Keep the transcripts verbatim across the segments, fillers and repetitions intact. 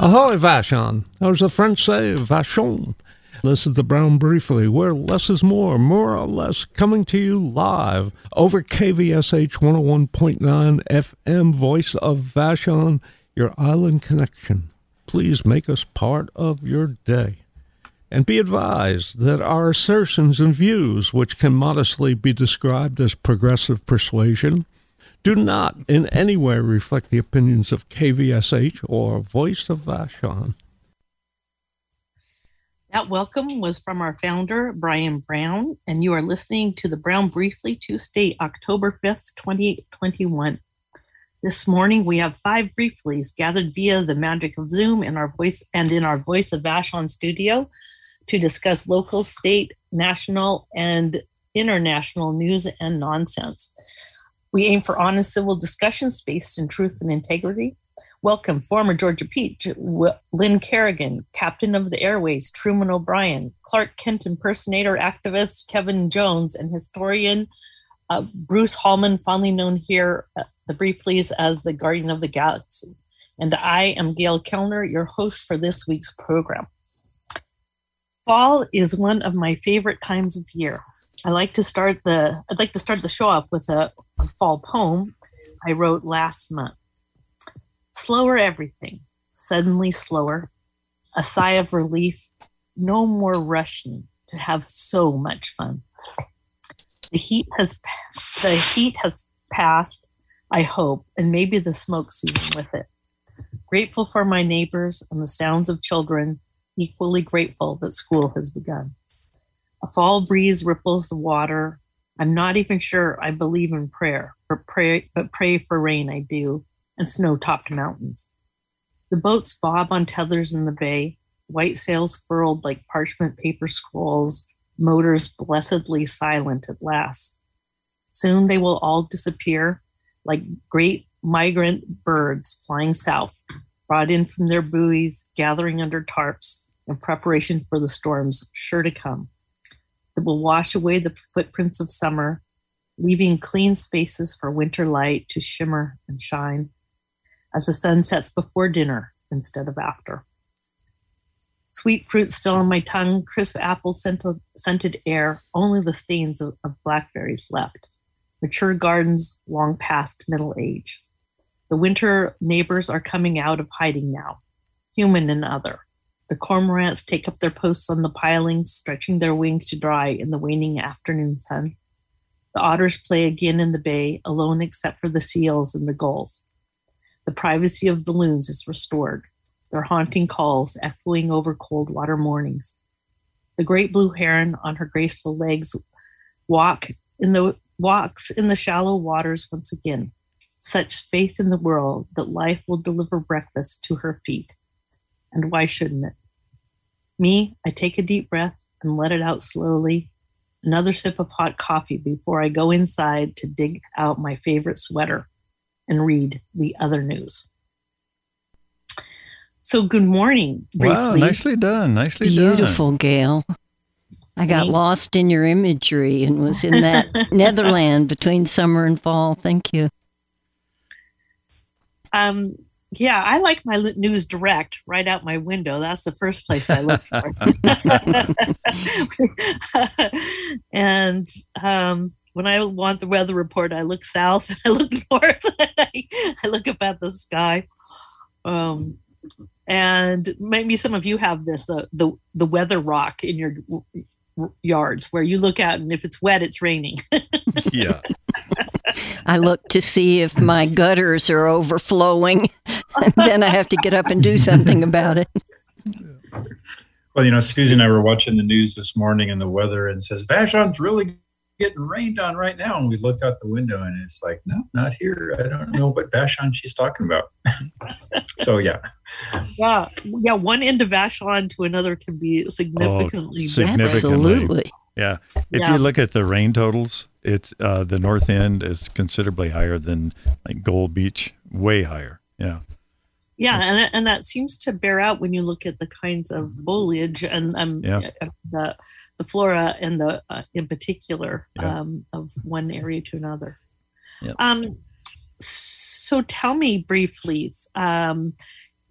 Ahoy, Vashon. As the French say, Vachon. This is the Brown Briefly, where less is more, more or less, coming to you live over K V S H one oh one point nine F M, Voice of Vashon, your island connection. Please make us part of your day. And be advised that our assertions and views, which can modestly be described as progressive persuasion, do not in any way reflect the opinions of K V S H or Voice of Vashon. That welcome was from our founder, Brian Brown, and you are listening to the Brown Briefly, Tuesday, October fifth, twenty twenty-one. This morning, we have five brieflies gathered via the magic of Zoom in our voice and in our Voice of Vashon studio to discuss local, state, national, and international news and nonsense. We aim for honest civil discussions based in truth and integrity. Welcome, former Georgia Peach, Lynn Kerrigan, Captain of the Airways, Truman O'Brien, Clark Kent impersonator activist Kevin Jones, and historian uh, Bruce Hallman, fondly known here at the Brieflies as the Guardian of the Galaxy. And I am Gail Kellner, your host for this week's program. Fall is one of my favorite times of year. I like to start the I'd like to start the show off with a, a fall poem I wrote last month. Slower everything, suddenly slower, a sigh of relief, no more rushing to have so much fun. The heat has the heat has passed, I hope, and maybe the smoke season with it. Grateful for my neighbors and the sounds of children, equally grateful that school has begun. A fall breeze ripples the water. I'm not even sure I believe in prayer, but pray, but pray for rain I do, and snow-topped mountains. The boats bob on tethers in the bay, white sails furled like parchment paper scrolls, motors blessedly silent at last. Soon they will all disappear like great migrant birds flying south, brought in from their buoys, gathering under tarps in preparation for the storms sure to come. It will wash away the footprints of summer, leaving clean spaces for winter light to shimmer and shine as the sun sets before dinner instead of after. Sweet fruit still on my tongue, crisp apple scented air, only the stains of, of blackberries left. Mature gardens long past middle age. The winter neighbors are coming out of hiding now, human and other. The cormorants take up their posts on the pilings, stretching their wings to dry in the waning afternoon sun. The otters play again in the bay, alone except for the seals and the gulls. The privacy of the loons is restored, their haunting calls echoing over cold water mornings. The great blue heron on her graceful legs walk in the, walks in the shallow waters once again. Such faith in the world that life will deliver breakfast to her feet. And why shouldn't it? Me, I take a deep breath and let it out slowly. Another sip of hot coffee before I go inside to dig out my favorite sweater and read the other news. So good morning, briefly. Wow, nicely done, nicely Beautiful, done. Beautiful, Gail. I got lost in your imagery and was in that Netherland between summer and fall. Thank you. Um, yeah, I like my news direct right out my window. That's the first place I look for. and um, when I want the weather report, I look south and I look north. And I, I look up at the sky. Um, and maybe some of you have this, uh, the, the weather rock in your w- yards where you look out and if it's wet, it's raining. Yeah. I look to see if my gutters are overflowing, and then I have to get up and do something about it. Well, you know, Susie and I were watching the news this morning and the weather, and it says, Vashon's really getting rained on right now. And we look out the window, and it's like, no, not here. I don't know what Vashon she's talking about. So, yeah. Yeah, yeah. One end of Vashon to another can be significantly oh, significantly. Absolutely. Yeah. If yeah. you look at the rain totals, it's uh, the north end is considerably higher than like Gold Beach, way higher. Yeah. Yeah, and that, and that seems to bear out when you look at the kinds of foliage and um, yeah. the the flora and the uh, in particular yeah. um, of one area to another. Yeah. Um, so tell me briefly, um,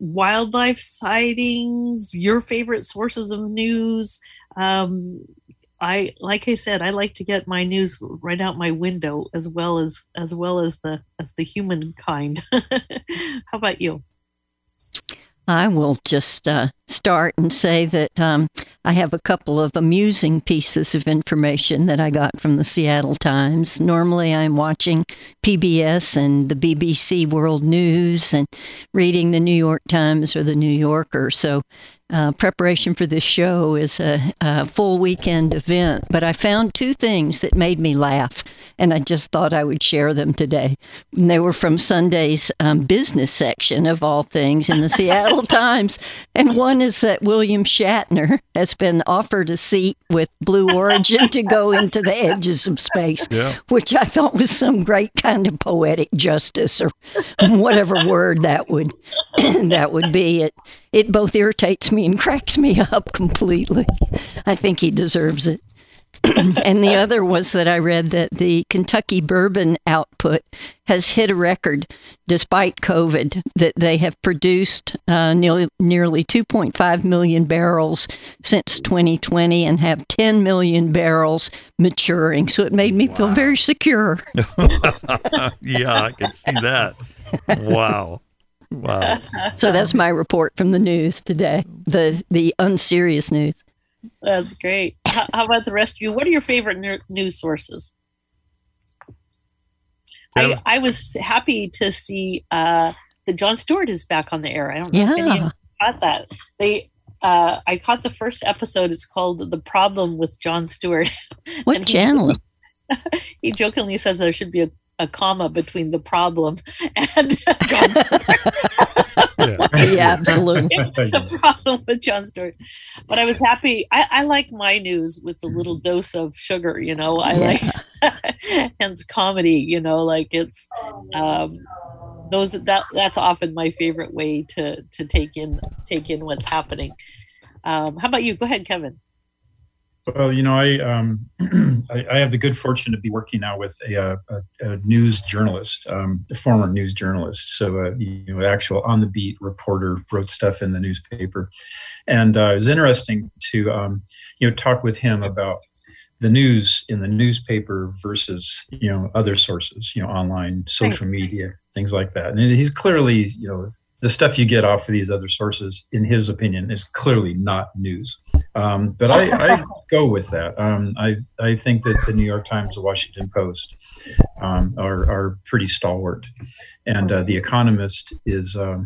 wildlife sightings, your favorite sources of news. Um, I like I said, I like to get my news right out my window, as well as as well as the as the humankind. How about you? I will just uh, start and say that um, I have a couple of amusing pieces of information that I got from the Seattle Times. Normally I'm watching P B S and the B B C World News and reading the New York Times or the New Yorker. So uh, preparation for this show is a, a full weekend event. But I found two things that made me laugh, and I just thought I would share them today. And they were from Sunday's um, business section, of all things, in the Seattle Times. And one is that William Shatner has been offered a seat with Blue Origin to go into the edges of space, yeah. which I thought was some great kind of poetic justice, or whatever word that would that would be. It it both irritates me and cracks me up completely. I think he deserves it. And the other was that I read that the Kentucky bourbon output has hit a record despite COVID, that they have produced uh, nearly, nearly two point five million barrels since twenty twenty and have ten million barrels maturing. So it made me wow. feel very secure. Yeah, I can see that. Wow. Wow. So that's my report from the news today, the the unserious news. That's great. How, how about the rest of you? What are your favorite ner- news sources? Yeah. I, I was happy to see uh, that Jon Stewart is back on the air. I don't know yeah. if any of you caught that. They, uh, I caught the first episode. It's called The Problem with Jon Stewart. What he channel? Jokingly, he jokingly says there should be a, a comma between the problem and Jon Stewart. yeah. yeah, absolutely. The problem with Jon Stewart. But I was happy. I, I like my news with a little dose of sugar, you know. I yeah. like hence comedy, you know, like it's um those that that's often my favorite way to to take in take in what's happening. Um, how about you? Go ahead, Kevin. Well, you know, I, um, I I have the good fortune to be working now with a, a, a news journalist, um, a former news journalist. So, uh, you know, actual on the beat reporter, wrote stuff in the newspaper, and uh, it was interesting to um, you know talk with him about the news in the newspaper versus you know other sources, you know, online, social media, things like that. And he's clearly, you know, the stuff you get off of these other sources, in his opinion, is clearly not news. Um, but I, I go with that. Um, I I think that the New York Times, the Washington Post um, are are pretty stalwart, and uh, the Economist is um,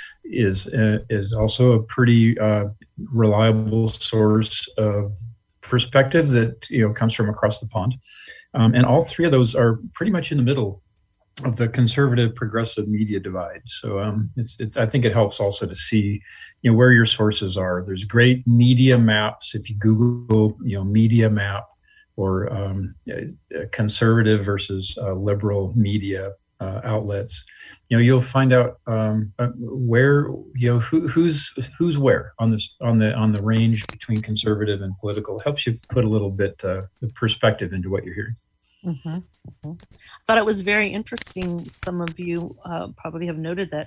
is uh, is also a pretty uh, reliable source of perspective that you know comes from across the pond. Um, and all three of those are pretty much in the middle of the conservative progressive media divide. So um, it's, it's, I think it helps also to see, you know, where your sources are. There's great media maps. If you Google, you know, media map or um, conservative versus uh, liberal media uh, outlets, you know, you'll find out um, where, you know, who, who's who's where on this on the on the range between conservative and political. It helps you put a little bit uh, of perspective into what you're hearing. Mm-hmm. Mm-hmm. I thought it was very interesting. Some of you uh, probably have noted that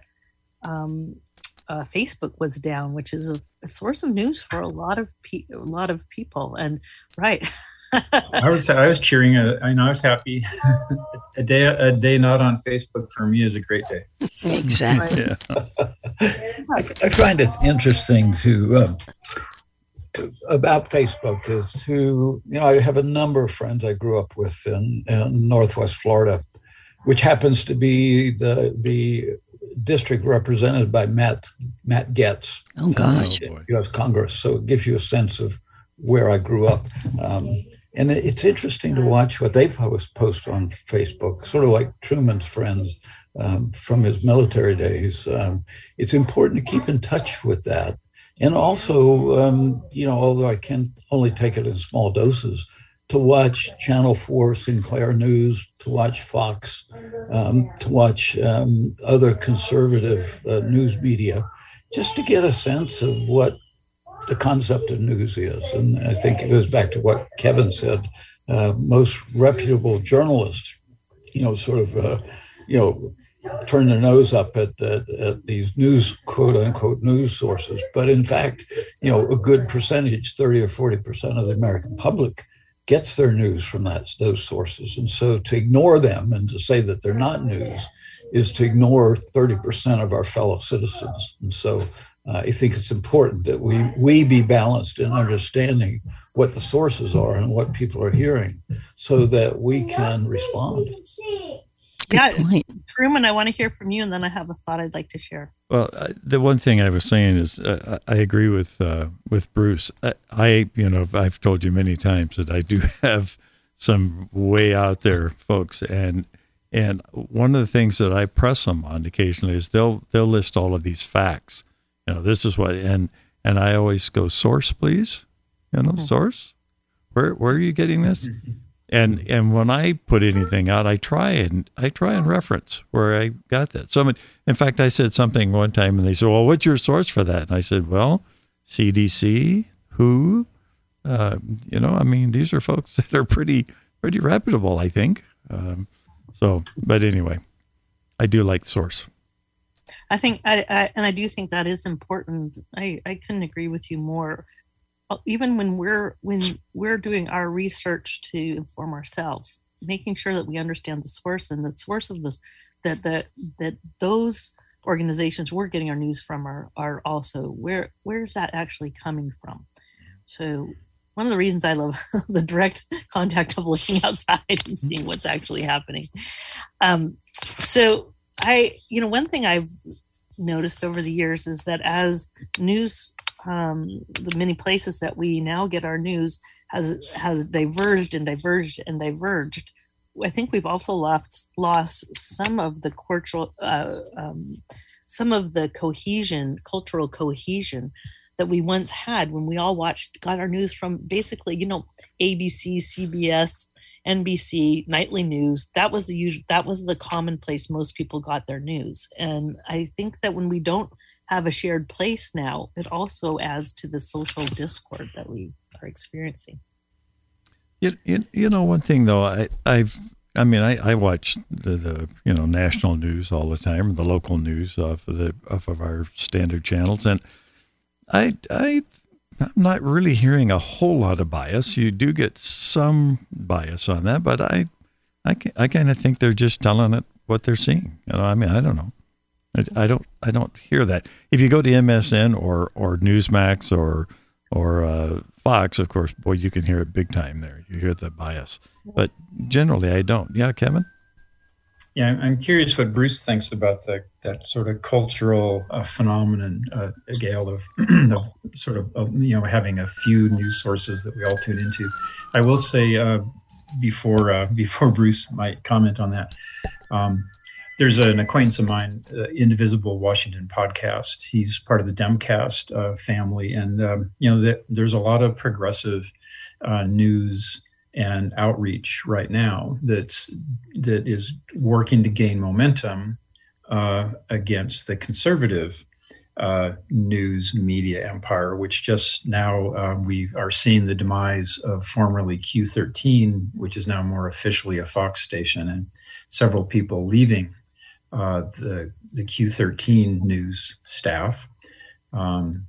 um, uh, Facebook was down, which is a, a source of news for a lot of pe- a lot of people. And right, I was I was cheering. Uh, I know I was happy. a day a day not on Facebook for me is a great day. Exactly. Yeah. I, I find it interesting to. Um, about Facebook is to, you know, I have a number of friends I grew up with in, in Northwest Florida, which happens to be the the district represented by Matt Matt Gaetz. Oh, gosh. In U S Congress. So it gives you a sense of where I grew up. Um, and it, it's interesting to watch what they post on Facebook, sort of like Truman's friends um, from his military days. Um, it's important to keep in touch with that. And also, um, you know, although I can only take it in small doses, to watch Channel four Sinclair News, to watch Fox, um, to watch um, other conservative uh, news media, just to get a sense of what the concept of news is. And I think it goes back to what Kevin said. Uh, most reputable journalists, you know, sort of, uh, you know, turn their nose up at, at, at these news, quote unquote, news sources. But in fact, you know, a good percentage, thirty or forty percent of the American public gets their news from that, those sources. And so to ignore them and to say that they're not news is to ignore thirty percent of our fellow citizens. And so uh, I think it's important that we, we be balanced in understanding what the sources are and what people are hearing so that we can respond. Yeah, Truman, I want to hear from you, and then I have a thought I'd like to share. Well, uh, the one thing I was saying is uh, I agree with uh, with Bruce. I, I, you know, I've told you many times that I do have some way out there folks, and and one of the things that I press them on occasionally is they'll they'll list all of these facts. You know, this is what, and and I always go, source, please. You know, mm-hmm. source. Where where are you getting this? And and when I put anything out, I try and I try and reference where I got that. So, I mean, in fact, I said something one time, and they said, "Well, what's your source for that?" And I said, "Well, C D C, W H O, uh, you know, I mean, these are folks that are pretty pretty reputable, I think." Um, so, but anyway, I do like the source. I think, I, I and I do think that is important. I I couldn't agree with you more. Even when we're when we're doing our research to inform ourselves, making sure that we understand the source and the source of this, that that that those organizations we're getting our news from are are also where where's that actually coming from? So one of the reasons I love the direct contact of looking outside and seeing what's actually happening. Um, so I, you know, one thing I've noticed over the years is that as news. Um, the many places that we now get our news has has diverged and diverged and diverged. I think we've also lost lost some of the cultural, uh, um, some of the cohesion, cultural cohesion that we once had when we all watched, got our news from basically, you know, A B C, C B S, N B C, nightly news. That was the usual, that was the common place most people got their news. And I think that when we don't have a shared place now, it also adds to the social discord that we are experiencing. You, you, you know, one thing though, I, I've, I mean, I, I watch the, the, you know, national news all the time, the local news off of the, off of our standard channels. And I, I, I'm not really hearing a whole lot of bias. You do get some bias on that, but I, I, I kind of think they're just telling it what they're seeing. You know, I mean, I don't know. I, I don't, I don't hear that. If you go to M S N or, or Newsmax or, or uh, Fox, of course, boy, you can hear it big time there. You hear the bias, but generally I don't. Yeah, Kevin? Yeah, I'm curious what Bruce thinks about the, that sort of cultural uh, phenomenon, uh, Gail, of, of sort of, of, you know, having a few news sources that we all tune into. I will say uh, before uh, before Bruce might comment on that, um, there's an acquaintance of mine, uh, Indivisible Washington podcast. He's part of the Demcast uh, family. And, um, you know, the, there's a lot of progressive uh, news and outreach right now that's that is working to gain momentum uh, against the conservative uh, news media empire, which just now uh, we are seeing the demise of formerly Q thirteen, which is now more officially a Fox station, and several people leaving uh, the the Q thirteen news staff. Um,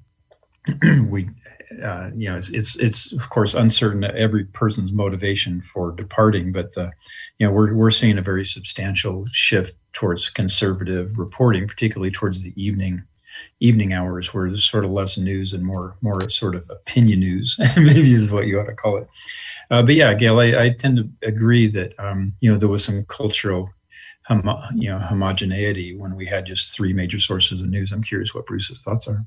we. Uh, you know, it's, it's, it's of course uncertain every person's motivation for departing, but the, you know, we're, we're seeing a very substantial shift towards conservative reporting, particularly towards the evening, evening hours, where there's sort of less news and more, more sort of opinion news, maybe is what you ought to call it. Uh, but yeah, Gail, I, I tend to agree that, um, you know, there was some cultural, homo, you know, homogeneity when we had just three major sources of news. I'm curious what Bruce's thoughts are.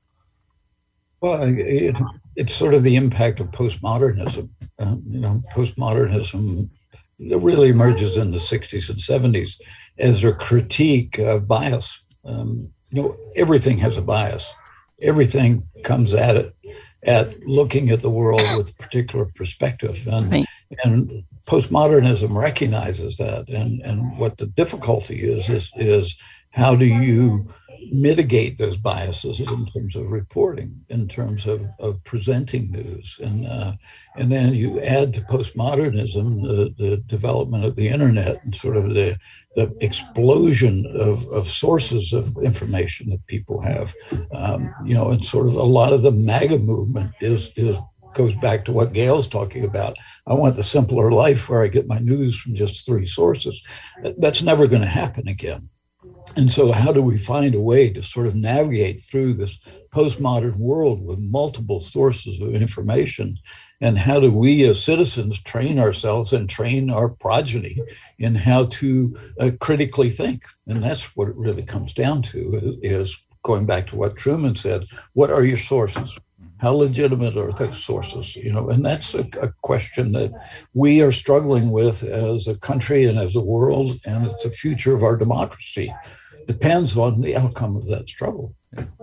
Well, it, it's sort of the impact of postmodernism. Uh, you know, postmodernism really emerges in the sixties and seventies as a critique of bias. Um, you know, everything has a bias. Everything comes at it, at looking at the world with a particular perspective. And, right. and postmodernism recognizes that. And, and what the difficulty is, is, is how do you mitigate those biases in terms of reporting, in terms of, of presenting news. And uh, and then you add to postmodernism the, the development of the internet and sort of the, the explosion of, of sources of information that people have. Um, you know, and sort of a lot of the MAGA movement is is goes back to what Gail's talking about. I want the simpler life where I get my news from just three sources. That's never going to happen again. And so how do we find a way to sort of navigate through this postmodern world with multiple sources of information? And how do we as citizens train ourselves and train our progeny in how to uh, critically think? And that's what it really comes down to, is going back to what Truman said, what are your sources? How legitimate are those sources? You know, and that's a, a question that we are struggling with as a country and as a world, and it's the future of our democracy. Depends on the outcome of that struggle.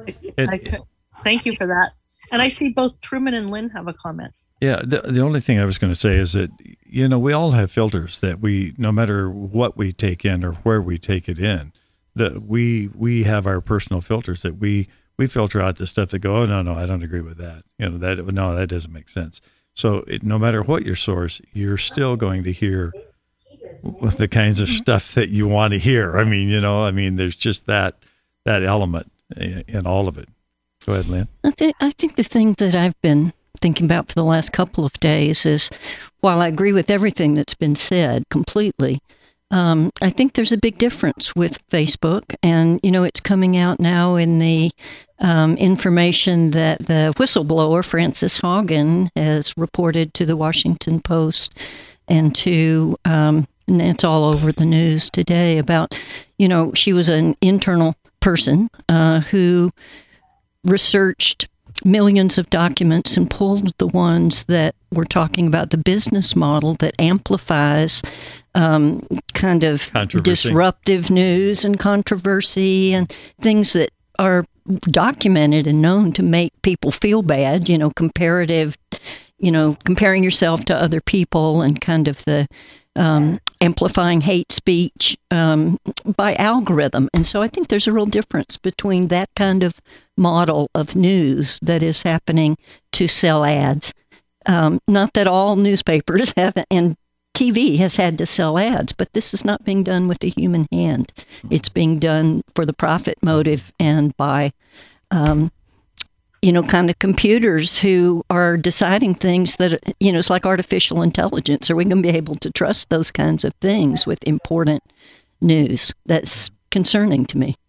It, Thank you for that. And I see both Truman and Lynn have a comment. Yeah, the, the only thing I was going to say is that, you know, we all have filters that we, no matter what we take in or where we take it in, that we we have our personal filters that we we filter out the stuff that go, oh, no, no, I don't agree with that. You know, that, no, that doesn't make sense. So it, no matter what your source, you're still going to hear the kinds of stuff that you want to hear. I mean, you know, I mean, there's just that, that element in, in all of it. Go ahead, Lynn. I think, I think the thing that I've been thinking about for the last couple of days is, while I agree with everything that's been said completely, Um, I think there's a big difference with Facebook, and, you know, it's coming out now in the um, information that the whistleblower, Frances Haugen, has reported to the Washington Post and to, um, and it's all over the news today about, you know, she was an internal person uh, who researched millions of documents and pulled the ones that were talking about the business model that amplifies um, kind of disruptive news and controversy and things that are documented and known to make people feel bad, you know, comparative, you know, comparing yourself to other people and kind of the um, amplifying hate speech um, by algorithm. And so I think there's a real difference between that kind of model of news that is happening to sell ads. Um, not that all newspapers have, and T V has had to sell ads, but this is not being done with the human hand. It's being done for the profit motive and by, um, you know, kind of computers who are deciding things that, you know, it's like artificial intelligence. Are we going to be able to trust those kinds of things with important news? That's concerning to me.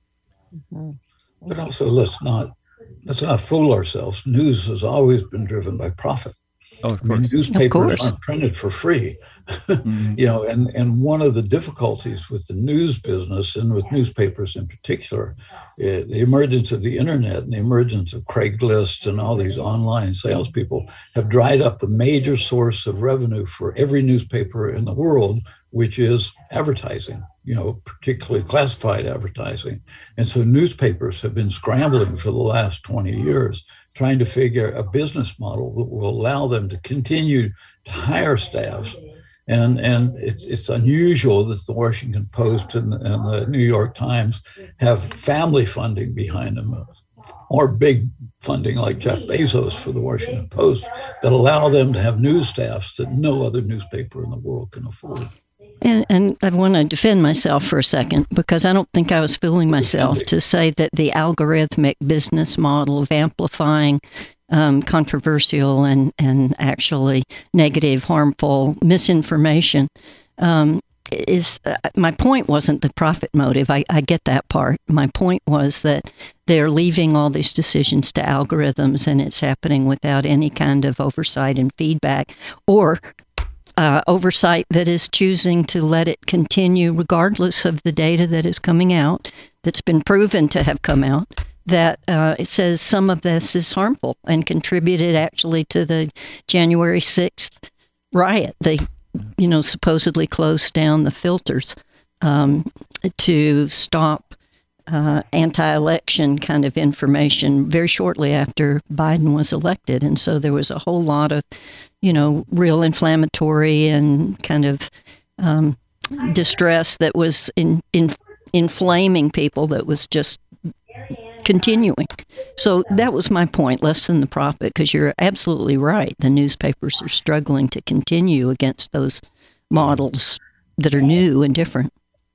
Mm-hmm. But also, let's not let's not fool ourselves. News has always been driven by profit. Oh, of I mean, course. newspapers aren't printed for free, Mm-hmm. you know. And and one of the difficulties with the news business and with newspapers in particular, uh, the emergence of the internet and the emergence of Craigslist and all these online salespeople have dried up the major source of revenue for every newspaper in the world, which is advertising. You know, particularly classified advertising. And so newspapers have been scrambling for the last twenty years, trying to figure a business model that will allow them to continue to hire staffs. And, and it's, it's unusual that the Washington Post and, and the New York Times have family funding behind them, or big funding like Jeff Bezos for the Washington Post, that allow them to have news staffs that no other newspaper in the world can afford. And, and I want to defend myself for a second, because I don't think I was fooling myself to say that the algorithmic business model of amplifying um, controversial and, and actually negative, harmful misinformation um, is, uh, my point wasn't the profit motive. I, I get that part. My point was that they're leaving all these decisions to algorithms, and it's happening without any kind of oversight and feedback, or Uh, oversight that is choosing to let it continue regardless of the data that is coming out, that's been proven to have come out, that uh, it says some of this is harmful and contributed actually to the January sixth riot. They, you know, supposedly closed down the filters um, to stop Uh, anti-election kind of information very shortly after Biden was elected. And so there was a whole lot of, you know, real inflammatory and kind of um, distress that was in, in inflaming people that was just continuing. So that was my point, less than the profit, because you're absolutely right. The newspapers are struggling to continue against those models that are new and different.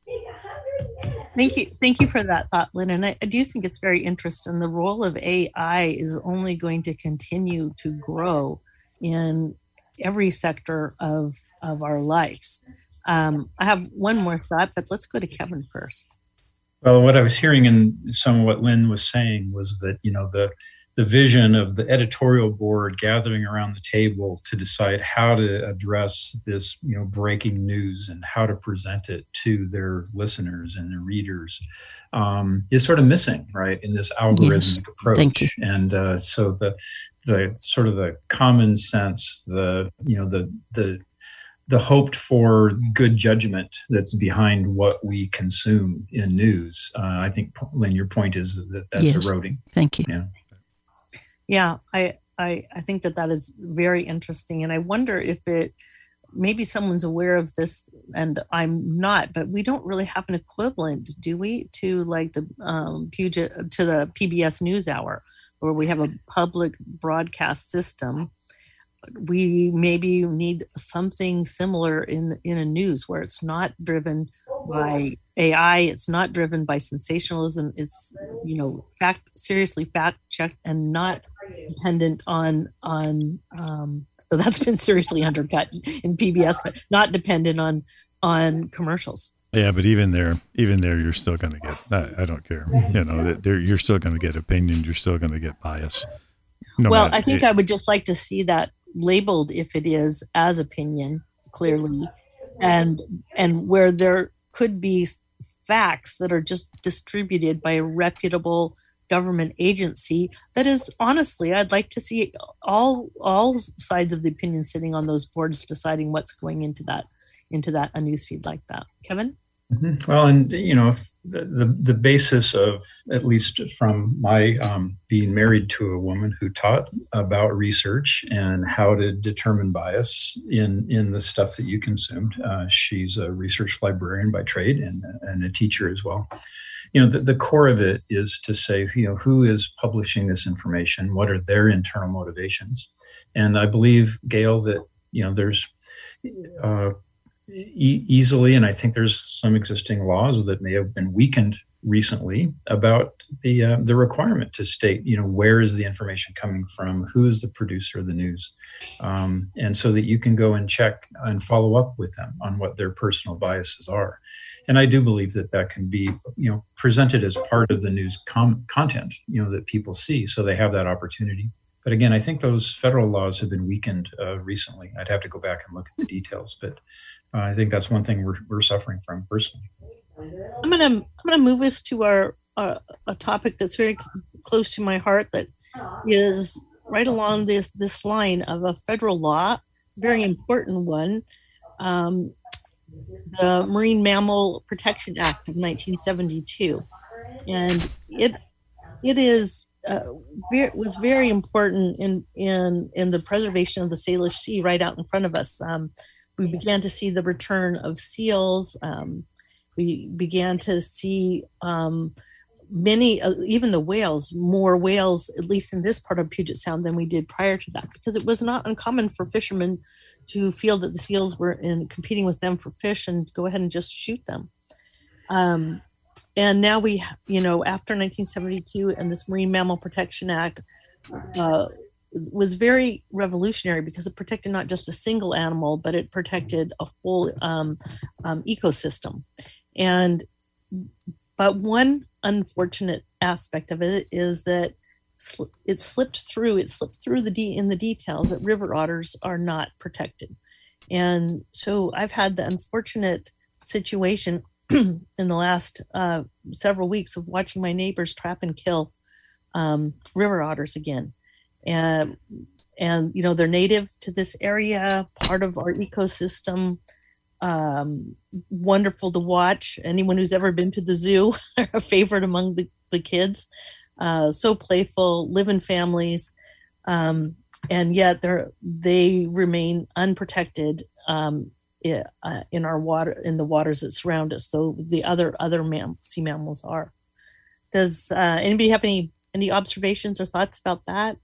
Thank you. Thank you for that thought, Lynn. And I, I do think it's very interesting. The role of A I is only going to continue to grow in every sector of, of our lives. Um, I have one more thought, but let's go to Kevin first. Well, what I was hearing in some of what Lynn was saying was that, you know, the the vision of the editorial board gathering around the table to decide how to address this, you know, breaking news and how to present it to their listeners and their readers um, is sort of missing, right, in this algorithmic yes. approach. Thank you. And uh, so the the sort of the common sense, the you know the the the hoped for good judgment that's behind what we consume in news. Uh, I think, Lynn, your point is that that's yes. eroding. Thank you. Yeah. Yeah, I, I I think that that is very interesting. And I wonder if it, maybe someone's aware of this and I'm not, but we don't really have an equivalent, do we, to like the um, Puget, to the P B S NewsHour, where we have a public broadcast system. We maybe need something similar in in a news where it's not driven by A I, it's not driven by sensationalism. It's, you know, fact seriously fact checked and not dependent on on. Um, so that's been seriously undercut in P B S, but not dependent on on commercials. Yeah, but even there, even there, you're still going to get. I, I don't care. You know, there you're still going to get opinion. You're still going to get bias. No well, matter, I think it, I would just like to see that labeled, if it is, as opinion, clearly, and and where there could be facts that are just distributed by a reputable government agency. That is, honestly, I'd like to see all all sides of the opinion sitting on those boards deciding what's going into that into that a newsfeed like that. Kevin? Mm-hmm. Well, and you know, the, the the basis of, at least from my um, being married to a woman who taught about research and how to determine bias in in the stuff that you consumed. Uh, she's a research librarian by trade and and a teacher as well. You know, the, the core of it is to say, you know, who is publishing this information? What are their internal motivations? And I believe, Gail, that, you know, there's uh, e- easily, and I think there's some existing laws that may have been weakened recently about the uh, the requirement to state, you know, where is the information coming from? Who is the producer of the news? Um, and so that you can go and check and follow up with them on what their personal biases are. And I do believe that that can be, you know, presented as part of the news com- content, you know, that people see, so they have that opportunity. But again, I think those federal laws have been weakened uh, recently. I'd have to go back and look at the details, but uh, I think that's one thing we're we're suffering from personally. I'm gonna I'm gonna move us to our uh, a topic that's very cl- close to my heart, that is right along this this line of a federal law, very important one. Um, the Marine Mammal Protection Act of nineteen seventy-two, and it it is uh, very, was very important in in in the preservation of the Salish Sea right out in front of us. Um, we began to see the return of seals. Um, we began to see um, many, uh, even the whales, more whales, at least in this part of Puget Sound, than we did prior to that, because it was not uncommon for fishermen to feel that the seals were in competing with them for fish and go ahead and just shoot them. Um, and now we, you know, after nineteen seventy-two and this Marine Mammal Protection Act uh, was very revolutionary, because it protected not just a single animal, but it protected a whole um, um, ecosystem. And, but one unfortunate aspect of it is that it slipped through, it slipped through the de- in the details that river otters are not protected. And so I've had the unfortunate situation in the last uh, several weeks of watching my neighbors trap and kill um, river otters again. And, and, you know, they're native to this area, part of our ecosystem, um, wonderful to watch. Anyone who's ever been to the zoo, are a favorite among the, the kids. Uh, so playful, live in families, um, and yet they they remain unprotected um, uh, in our water, in the waters that surround us, though the other other mam- sea mammals are. Does uh, anybody have any any observations or thoughts about that?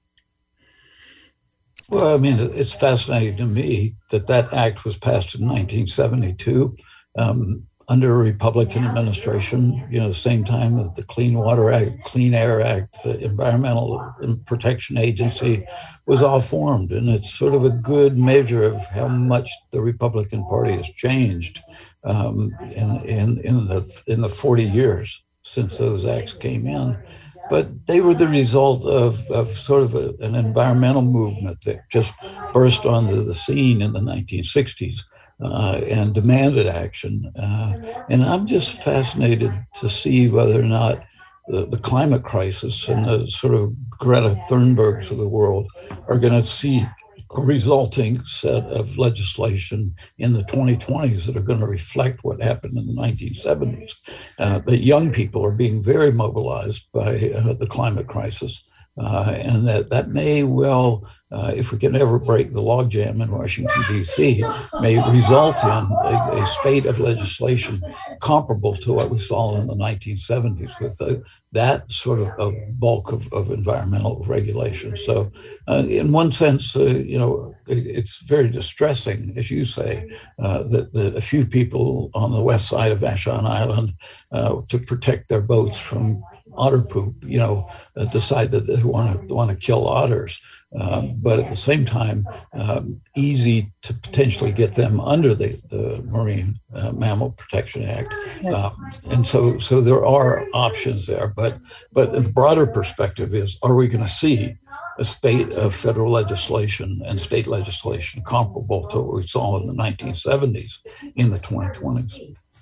Well, I mean, it's fascinating to me that that act was passed in nineteen seventy-two um, under a Republican administration, you know, the same time that the Clean Water Act, Clean Air Act, the Environmental Protection Agency was all formed. And it's sort of a good measure of how much the Republican Party has changed um, in, in, in, the, in the forty years since those acts came in. But they were the result of, of sort of a, an environmental movement that just burst onto the scene in the nineteen sixties uh, and demanded action. Uh, and I'm just fascinated to see whether or not the, the climate crisis and the sort of Greta Thunbergs of the world are going to see a resulting set of legislation in the twenty twenties that are going to reflect what happened in the nineteen seventies. Uh, that young people are being very mobilized by uh, the climate crisis. Uh, and that, that may well, uh, if we can ever break the logjam in Washington, D C, may result in a, a spate of legislation comparable to what we saw in the nineteen seventies with the, that sort of a bulk of, of environmental regulation. So uh, in one sense, uh, you know, it, it's very distressing, as you say, uh, that, that a few people on the west side of Vashon Island uh, to protect their boats from otter poop, you know, uh, decide that they want to want to kill otters, um, but at the same time, um, easy to potentially get them under the, the Marine uh, Mammal Protection Act, uh, and so so there are options there. But but the broader perspective is: are we going to see a spate of federal legislation and state legislation comparable to what we saw in the nineteen seventies in the twenty twenties?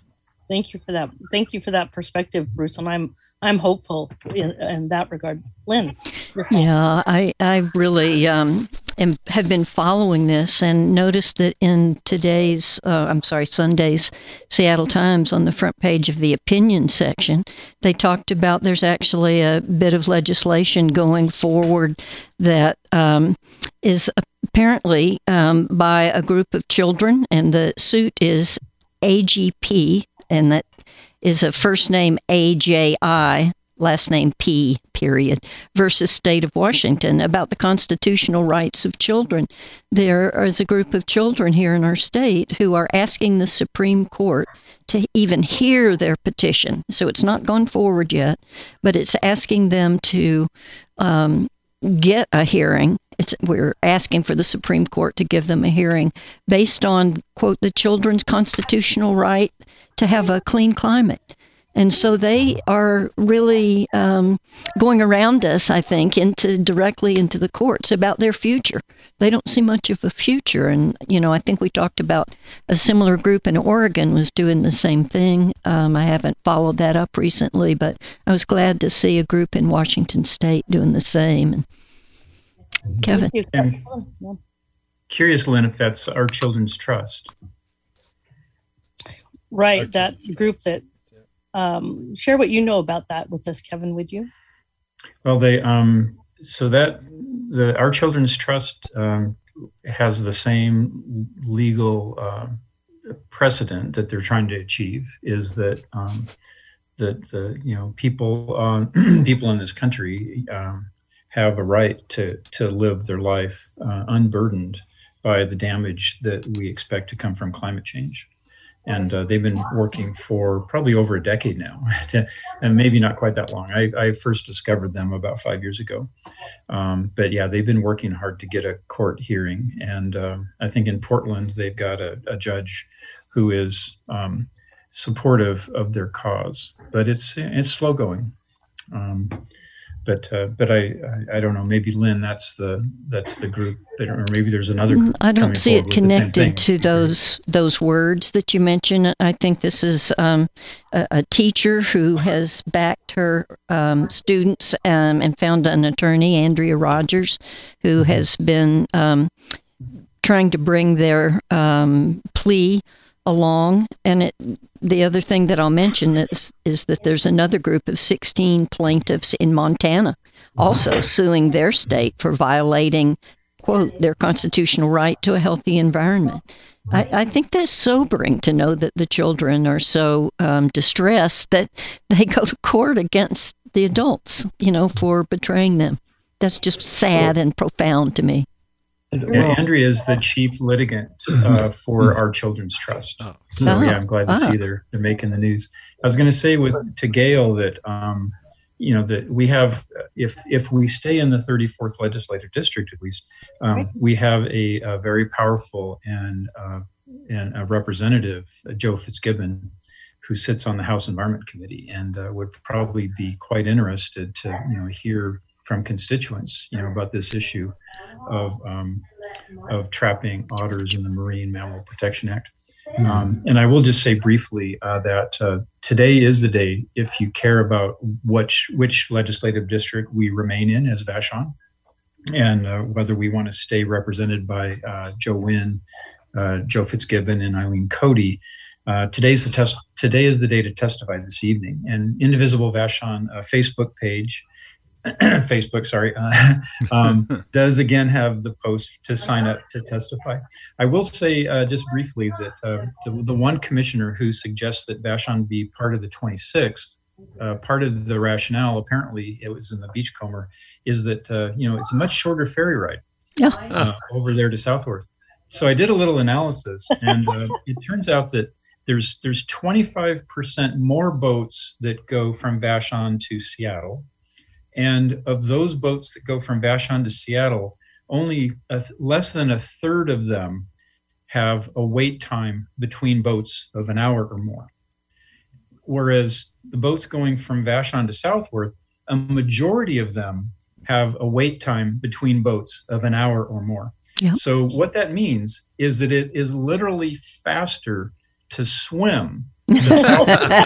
Thank you for that. Thank you for that perspective, Bruce. And I'm I'm hopeful in, in that regard. Lynn. Yeah, I I really um, am, have been following this and noticed that in today's, uh, I'm sorry, Sunday's Seattle Times, on the front page of the opinion section, they talked about there's actually a bit of legislation going forward that um, is apparently um, by a group of children, and the suit is A G P, and that is a first name A J I, last name P, period, versus State of Washington, about the constitutional rights of children. There is a group of children here in our state who are asking the Supreme Court to even hear their petition. So it's not gone forward yet, but it's asking them to um, get a hearing. It's, we're asking for the Supreme Court to give them a hearing based on, quote, the children's constitutional right to have a clean climate. And so they are really um, going around us, I think, into directly into the courts about their future. They don't see much of a future. And, you know, I think we talked about a similar group in Oregon was doing the same thing. Um, I haven't followed that up recently, but I was glad to see a group in Washington State doing the same. And Kevin. And curious, Lynn, if that's Our Children's Trust. Right, that group that, um, share what you know about that with us, Kevin, would you? Well, they, um, so that, the Our Children's Trust um, has the same legal uh, precedent that they're trying to achieve, is that um, that the, you know, people, uh, people in this country um, have a right to to live their life uh, unburdened by the damage that we expect to come from climate change. And uh, they've been working for probably over a decade now, to, and maybe not quite that long. I, I first discovered them about five years ago. Um, but yeah, they've been working hard to get a court hearing. And um, I think in Portland, they've got a, a judge who is um, supportive of their cause. But it's it's slow going. Um, But uh, but I, I I don't know, maybe Lynn, that's the that's the group that, or maybe there's another. I don't see it connected to those those words that you mentioned. I think this is um, a, a teacher who has backed her um, students um, and found an attorney, Andrea Rogers, who has been um, trying to bring their um, plea along. And it, the other thing that I'll mention is, is that there's another group of sixteen plaintiffs in Montana also suing their state for violating quote, their constitutional right to a healthy environment. I, I think that's sobering to know that the children are so um, distressed that they go to court against the adults, you know, for betraying them. That's just sad and profound to me. And Andrea is the chief litigant uh, for our Children's Trust. So oh. yeah, I'm glad to oh. see they're they're making the news. I was going to say with to Gail that um, you know that we have if if we stay in the thirty-fourth legislative district at least um, we have a, a very powerful and uh, and a representative uh, Joe Fitzgibbon, who sits on the House Environment Committee and uh, would probably be quite interested to you know hear from constituents you know about this issue of um, of trapping otters in the Marine Mammal Protection Act. Um, and I will just say briefly uh, that uh, today is the day, if you care about which, which legislative district we remain in as Vashon, and uh, whether we want to stay represented by uh, Joe Wynn, uh, Joe Fitzgibbon, and Eileen Cody. Uh, today's the test. Today is the day to testify this evening. And Indivisible Vashon uh, Facebook page Facebook, sorry, uh, um, does again have the post to sign up to testify. I will say uh, just briefly that uh, the, the one commissioner who suggests that Vashon be part of the twenty-sixth, uh, part of the rationale, apparently it was in the Beachcomber, is that, uh, you know, it's a much shorter ferry ride yeah. uh, over there to Southworth. So I did a little analysis, and uh, it turns out that there's there's twenty-five percent more boats that go from Vashon to Seattle. And of those boats that go from Vashon to Seattle, only a th- less than a third of them have a wait time between boats of an hour or more. Whereas the boats going from Vashon to Southworth, a majority of them have a wait time between boats of an hour or more. Yeah. So what that means is that it is literally faster to swim the south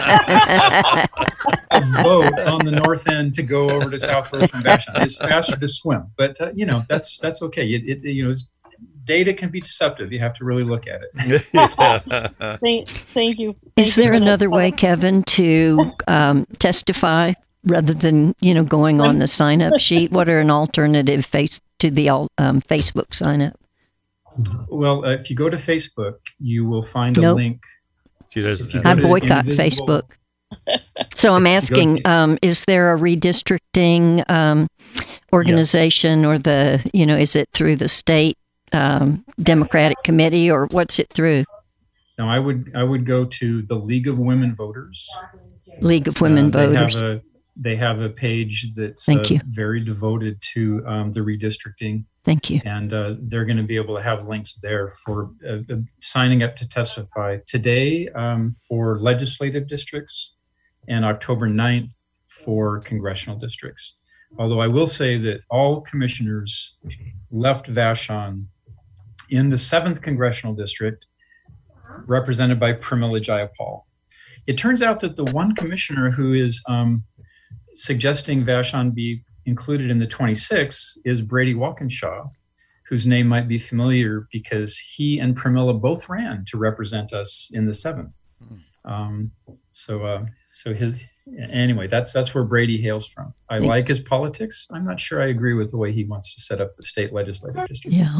a boat on the north end to go over to Southworth from Vashon. It's faster to swim, but uh, you know that's that's okay. It, it you know it's, data can be deceptive. You have to really look at it. thank, thank you. Is Thank there you. another way, Kevin, to um, testify rather than you know going on the sign up sheet? What are an alternative face to the um, Facebook sign up? Well, uh, if you go to Facebook, you will find a nope. link. She doesn't. I boycott Facebook. So I'm asking, um, is there a redistricting um, organization yes. or the, you know, is it through the state um, Democratic Committee or what's it through? No, I would I would go to the League of Women Voters. League of Women uh, they Voters. Have a, they have a page that's Thank uh, you. very devoted to um, the redistricting. Thank you. And uh, they're going to be able to have links there for uh, uh, signing up to testify today um, for legislative districts and October ninth for congressional districts. Although I will say that all commissioners left Vashon in the seventh congressional district, represented by Pramila Jayapal. It turns out that the one commissioner who is um, suggesting Vashon be included in the twenty-sixth is Brady Walkinshaw, whose name might be familiar because he and Pramila both ran to represent us in the seventh. Um, so, uh, so his anyway, that's that's where Brady hails from. I Thanks. like his politics. I'm not sure I agree with the way he wants to set up the state legislative district. Yeah.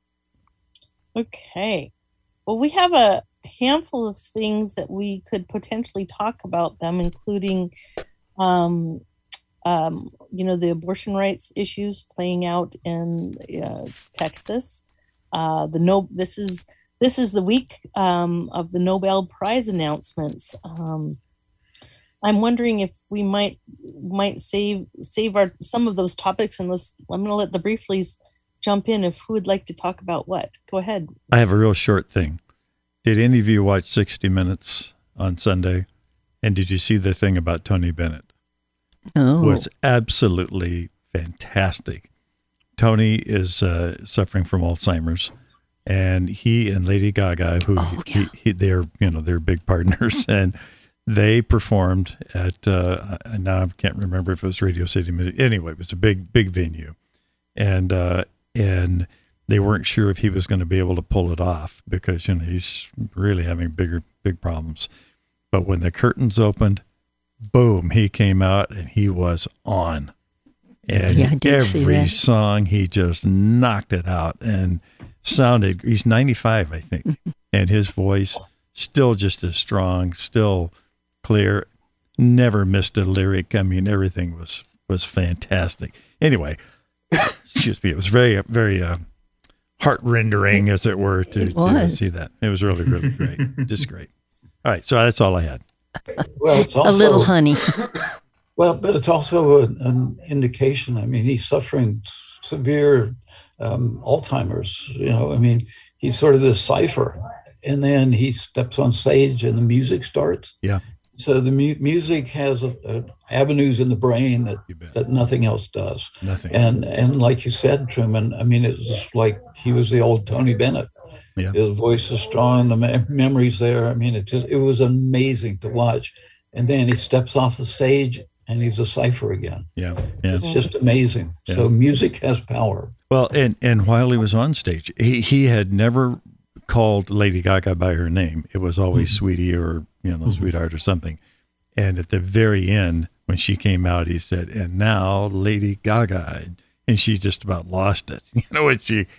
Okay. Well, we have a handful of things that we could potentially talk about them, including, um, um, you know, the abortion rights issues playing out in uh, Texas. Uh, the no, this is this is the week um, of the Nobel Prize announcements. Um, I'm wondering if we might might save save our some of those topics, and let's I'm going to let the brieflies jump in if who would like to talk about what. Go ahead. I have a real short thing. Did any of you watch sixty minutes on Sunday? And did you see the thing about Tony Bennett? Oh. It was absolutely fantastic. Tony is uh, suffering from Alzheimer's, and he and Lady Gaga, who oh, yeah. he, he, they're you know they're big partners, and they performed at uh, now I can't remember if it was Radio City Music. Anyway, it was a big big venue, and uh, and they weren't sure if he was going to be able to pull it off because you know he's really having bigger big problems. But when the curtains opened, boom, he came out and he was on. And yeah, I did see every that. song, he just knocked it out and sounded, he's ninety-five, I think. And his voice still just as strong, still clear, never missed a lyric. I mean, everything was, was fantastic. Anyway, excuse me, it was very, very uh, heart-rendering, as it were, to, to see that. It was really, really great. Just great. All right, so that's all I had. Well, it's also, a little honey. Well, but it's also a, an indication. I mean, he's suffering severe um, Alzheimer's. You know, I mean, he's sort of this cipher, and then he steps on stage, and the music starts. Yeah. So the mu- music has a, a avenues in the brain that that nothing else does. Nothing. And and like you said, Truman, I mean, it's just like he was the old Tony Bennett. Yeah. His voice is strong, the me- memories there. I mean, it just it was amazing to watch. And then he steps off the stage, and he's a cipher again. Yeah, yeah. It's just amazing. Yeah. So music has power. Well, and, and while he was on stage, he, he had never called Lady Gaga by her name. It was always mm-hmm. Sweetie or, you know, mm-hmm. Sweetheart or something. And at the very end, when she came out, he said, and now Lady Gaga. And she just about lost it. You know what? She,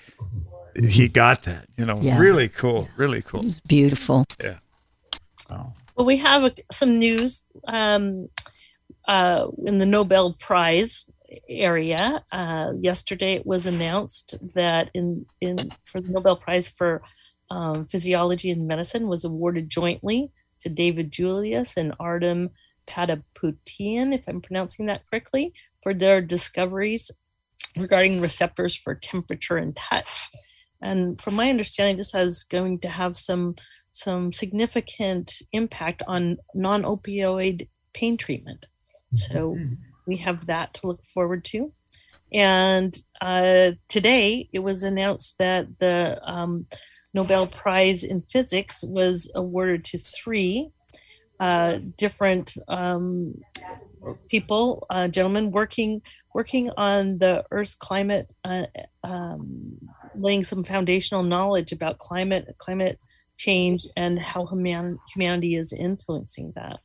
he got that, you know, yeah. really cool, really cool. It's beautiful. Yeah. Oh. Well, we have a, some news um, uh, in the Nobel Prize area. Uh, yesterday, it was announced that in in for the Nobel Prize for um, Physiology and Medicine was awarded jointly to David Julius and Artem Pataputian, if I'm pronouncing that correctly, for their discoveries regarding receptors for temperature and touch. And from my understanding, this is going to have some some significant impact on non-opioid pain treatment. So mm-hmm. we have that to look forward to. And uh, today it was announced that the um, Nobel Prize in Physics was awarded to three uh, different um, people, uh, gentlemen, working working on the Earth's climate, uh, um, laying some foundational knowledge about climate, climate change, and how human, humanity is influencing that.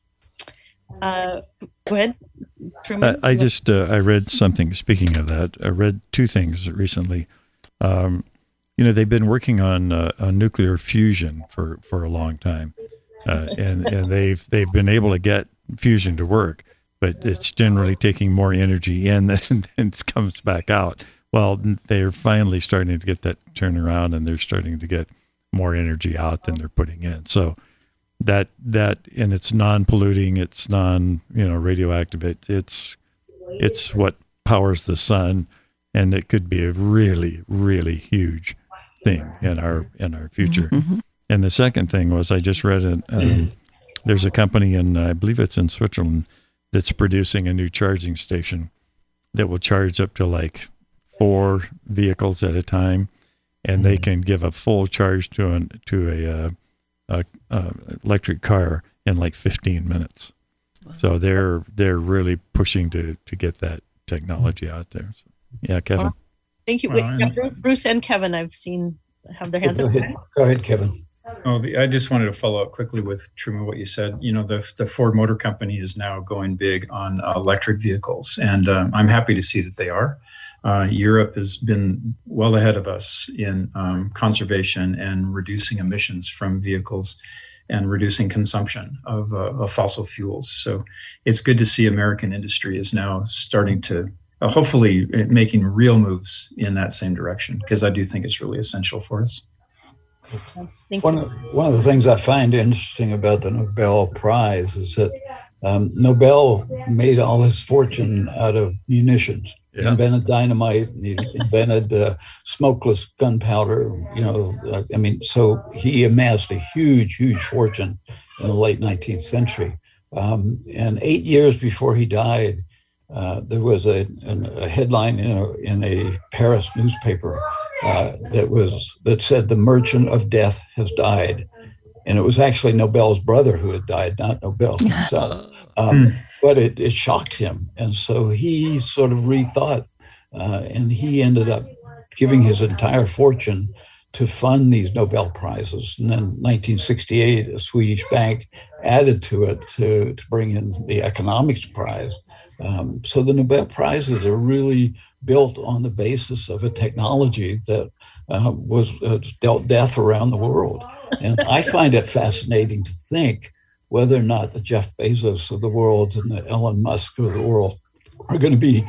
Uh, go ahead, Truman. I, I just uh, I read something. Speaking of that, I read two things recently. Um, you know, they've been working on uh, on nuclear fusion for, for a long time, uh, and and they've they've been able to get fusion to work, but it's generally taking more energy in than, than it comes back out. Well, they're finally starting to get that turnaround, and they're starting to get more energy out than they're putting in. So that that and it's non-polluting, it's non you know radioactive. It, it's it's what powers the sun, and it could be a really really huge thing in our in our future. Mm-hmm. And the second thing was I just read it. Um, there's a company in I believe it's in Switzerland that's producing a new charging station that will charge up to like four vehicles at a time. And they can give a full charge to an to a, uh, a, a electric car in like fifteen minutes. Wow. So they're they're really pushing to, to get that technology out there. So, yeah, Kevin. Well, thank you. Wait, yeah, Bruce and Kevin, I've seen have their hands go up. Ahead. Go ahead, Kevin. Oh, the, I just wanted to follow up quickly with Truman what you said. You know, the the Ford Motor Company is now going big on uh, electric vehicles, and um, I'm happy to see that they are. Uh, Europe has been well ahead of us in um, conservation and reducing emissions from vehicles and reducing consumption of, uh, of fossil fuels. So it's good to see American industry is now starting to uh, hopefully making real moves in that same direction, because I do think it's really essential for us. Thank one, you. of, one of the things I find interesting about the Nobel Prize is that um, Nobel made all his fortune out of munitions. He yeah. invented dynamite, he invented uh, smokeless gunpowder, you know, uh, I mean, so he amassed a huge, huge fortune in the late nineteenth century. Um, and eight years before he died, uh, there was a, a headline in a, in a Paris newspaper uh, that was that said, "The Merchant of Death has died." And it was actually Nobel's brother who had died, not Nobel himself. Um, mm. But it, it shocked him. And so he sort of rethought, uh, and he ended up giving his entire fortune to fund these Nobel Prizes. And then nineteen sixty-eight, a Swedish bank added to it to, to bring in the economics prize. Um, so the Nobel Prizes are really built on the basis of a technology that uh, was uh, dealt death around the world. And I find it fascinating to think whether or not the Jeff Bezos of the world and the Elon Musk of the world are going to be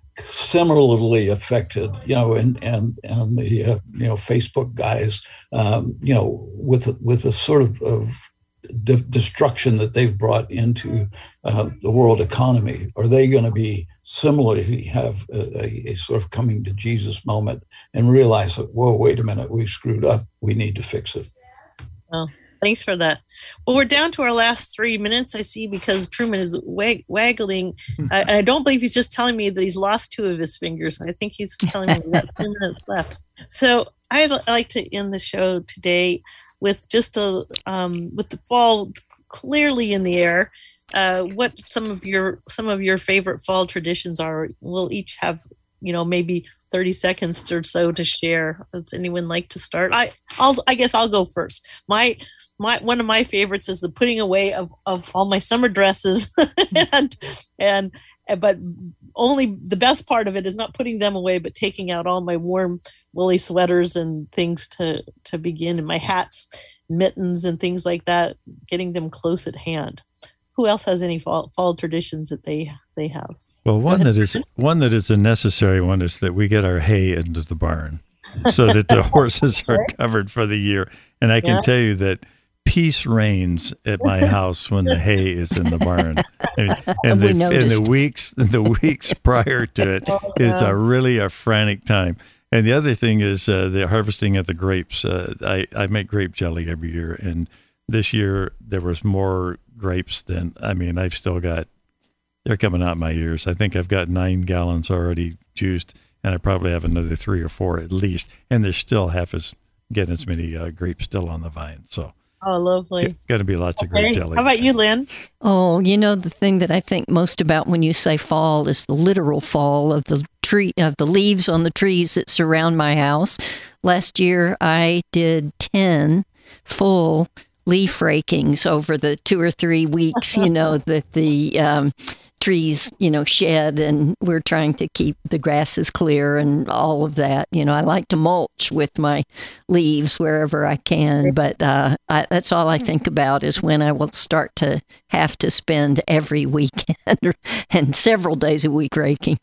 similarly affected, you know, and and and the uh, you know Facebook guys, um, you know, with with the sort of, of de- destruction that they've brought into uh, the world economy. Are they going to be similarly have a, a, a sort of coming to Jesus moment and realize that, whoa, wait a minute, we screwed up, we need to fix it? Oh, thanks for that. Well, we're down to our last three minutes, I see, because Truman is wag- waggling. I, I don't believe he's just telling me that he's lost two of his fingers. I think he's telling me we've got three minutes left. So I'd like to end the show today with just a, um, with the fall clearly in the air. Uh, what some of your some of your favorite fall traditions are? We'll each have, you know, maybe thirty seconds or so to share. Does anyone like to start? I, I'll, I guess I'll go first. My, my, one of my favorites is the putting away of, of all my summer dresses, and, and, but only the best part of it is not putting them away, but taking out all my warm woolly sweaters and things to, to begin, and my hats, mittens, and things like that, getting them close at hand. Who else has any fall, fall traditions that they, they have? Well, one that is one that is a necessary one is that we get our hay into the barn so that the horses are covered for the year. And I can yeah. tell you that peace reigns at my house when the hay is in the barn. And, and, the, and the weeks the weeks prior to it, oh, it's a really a frantic time. And the other thing is uh, the harvesting of the grapes. Uh, I, I make grape jelly every year, and this year there was more grapes than, I mean, I've still got, they're coming out my ears. I think I've got nine gallons already juiced, and I probably have another three or four at least. And there's still half as, getting as many uh, grapes still on the vine. So, oh, lovely. Going to be lots okay. of grape jelly. How about you, Lynn? Oh, you know, the thing that I think most about when you say fall is the literal fall of the tree, of the leaves on the trees that surround my house. Last year, I did ten full leaf rakings over the two or three weeks, you know, that the um, trees, you know, shed, and we're trying to keep the grasses clear and all of that. You know, I like to mulch with my leaves wherever I can, but uh, I, that's all I think about is when I will start to have to spend every weekend and several days a week raking.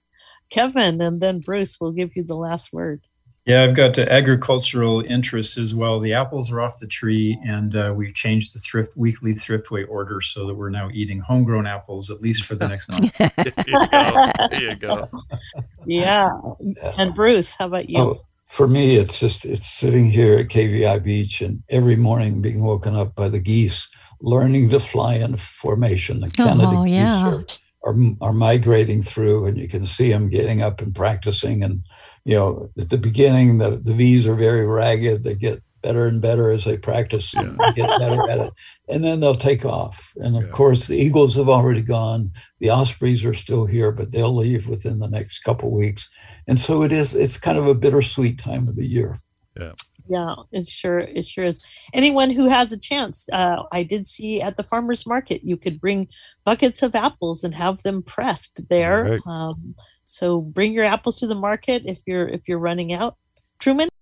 Kevin, and then Bruce will give you the last word. Yeah, I've got uh, agricultural interests as well. The apples are off the tree, and uh, we've changed the thrift weekly Thriftway order so that we're now eating homegrown apples at least for the next month. There you go. There you go. Yeah. And Bruce, how about you? Oh, for me, it's just it's sitting here at K V I Beach and every morning being woken up by the geese learning to fly in formation. The Canada oh, yeah. geese are, are are migrating through, and you can see them getting up and practicing. And you know, at the beginning, the, the V's are very ragged. They get better and better as they practice and yeah. get better at it. And then they'll take off. And of yeah. course, the eagles have already gone. The ospreys are still here, but they'll leave within the next couple of weeks. And so it is, it's kind of a bittersweet time of the year. Yeah. Yeah, it sure, it sure is. Anyone who has a chance, uh, I did see at the farmer's market, you could bring buckets of apples and have them pressed there. Right. Um, so bring your apples to the market if you're if you're running out. Truman?